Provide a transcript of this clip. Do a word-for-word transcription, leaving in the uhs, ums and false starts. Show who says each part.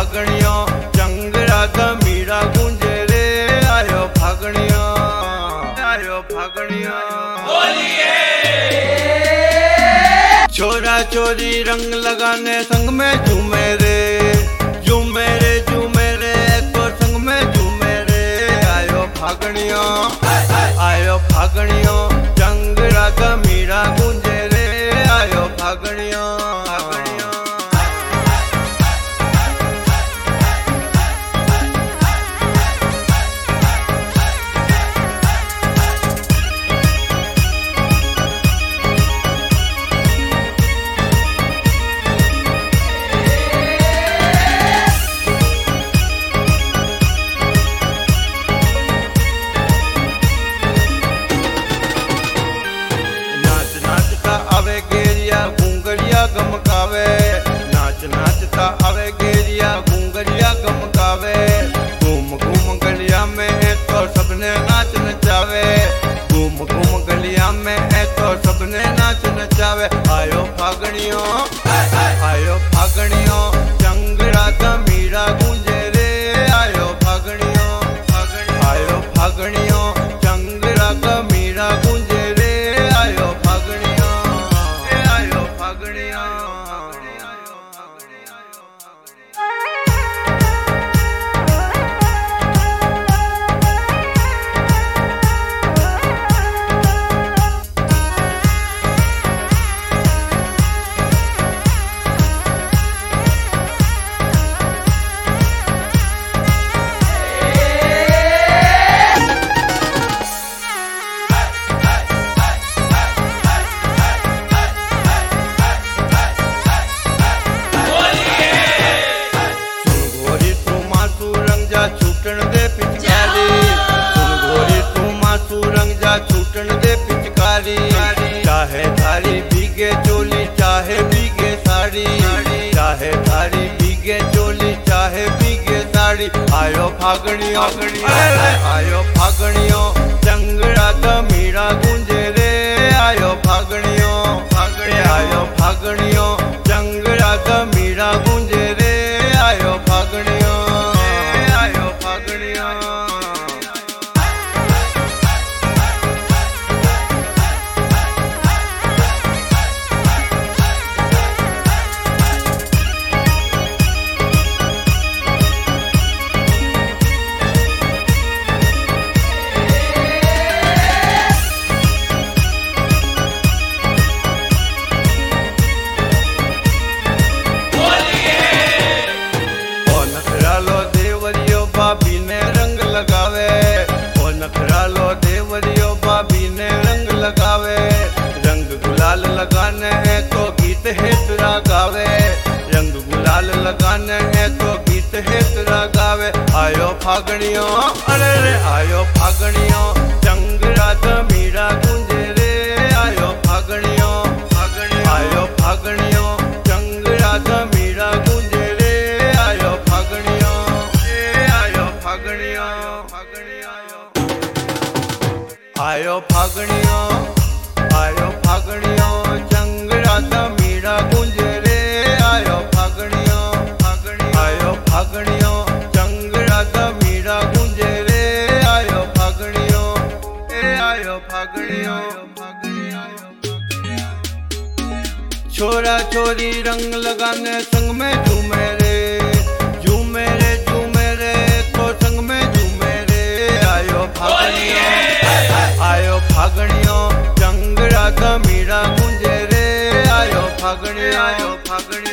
Speaker 1: फागणियों चंगरा गमीरा गूंजे रे आयो फागणियों आयो फागणियों छोरा छोरी रंग लगाने संग में झूमे रे झूमे रे झूमे रे तो संग में झूमे रे आयो फागणियों आयो फागणियों चंगरा गमीरा गूंजे रे आयो फागणियों गमकावे नाच नाचता आवे गेरिया घूंगरिया गमकावे घूम घूम गलिया में तो सबने नाच नचावे घूम घूम गलिया में तो सबने नाच नचावे आयो फागणियों आयो फागणियों चंगरा गमीरा गूंजे रे आयो फागणियों आयो फागणियों चंगरा गमीरा गूंजे रे आयो फागणियों आयो फागणियों छूटन दे पिचकारी सुन गोरी तू मासू रंग जा छूटन दे पिचकारी चाहे थारी भीगे चोली चाहे भीगे साड़ी चाहे थारी भीगे चोली चाहे भीगे साड़ी आयो फागणियों आयो फागणियों चंगरा गमीरा गूंजे रे आयो फागणियों आयो फागणियों चंगरा गमीरा गूंजे रे आयो फागणियों भाभी ने रंग लगावे ओ नखरा लो देवरियो भाभी ने रंग लगावे रंग गुलाल लगाने हैं तो गीत है तेरा गावे रंग गुलाल लगाने हैं तो गीत है तेरा गावे आयो फागणियों अरे रे आयो फागणियों चंगरा गमीरा गूंजे रे आयो फागणियों आयो फागणियों चंगरा गमीरा गूंजे रे आयो फागणियों आयो फागणियों आयो फागणियों चंगरा गमीरा गूंजे रे आयो फागणियों आयो फागणियों चंगरा गमीरा गूंजे रे आयो फागणियों ए आयो फागणियों छोरा छोरी रंग लगाने संग में झूमे रे झूमे रे झूमे रे तो संग में झूमे रे आयो फागणियों आयो फागणियों चंगरा गमीरा गूंजे रे आयो फागणियों आयो फागणियों